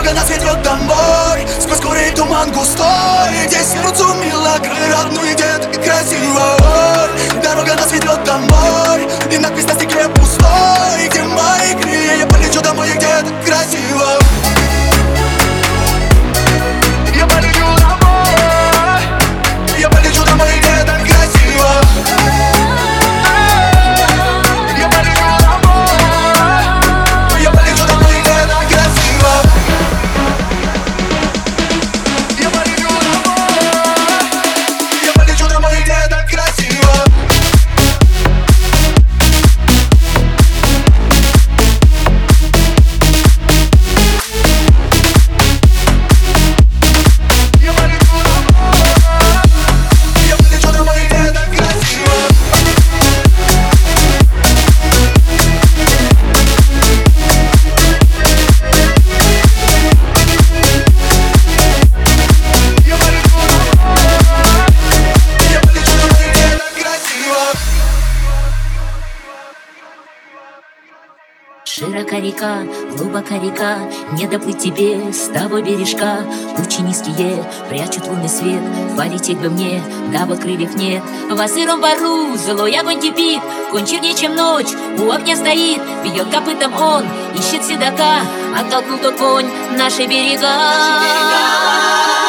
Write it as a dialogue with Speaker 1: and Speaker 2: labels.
Speaker 1: Дорога нас ведет домой, сквозь горы туман густой. Здесь рвутся милогры родные, где так красиво. Дорога нас ведет домой, и надпись на стекле пустой. Где мои крылья, я полечу домой, где так красиво. Я полечу домой, я полечу домой, где так красиво. Я полечу домой, я полечу домой, где так красиво. Я полечу домой, я полечу домой, где так красиво.
Speaker 2: Широка река, глубока река, не доплыть тебе с того бережка. Лучи низкие прячут лунный свет, полететь бы мне, да вот крыльев нет. Во сыром бару злой огонь кипит, конь чернее, чем ночь, у огня стоит. Бьет копытом он, ищет седока, оттолкнул тот конь наши берега.